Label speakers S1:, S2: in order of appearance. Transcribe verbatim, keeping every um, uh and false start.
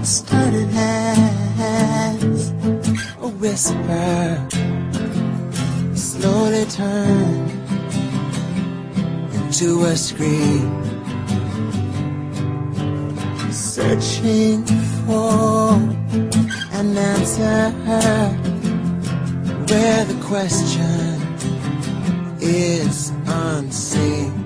S1: started as a whisper, slowly turned into a scream, searching for an answer where the question is unseen.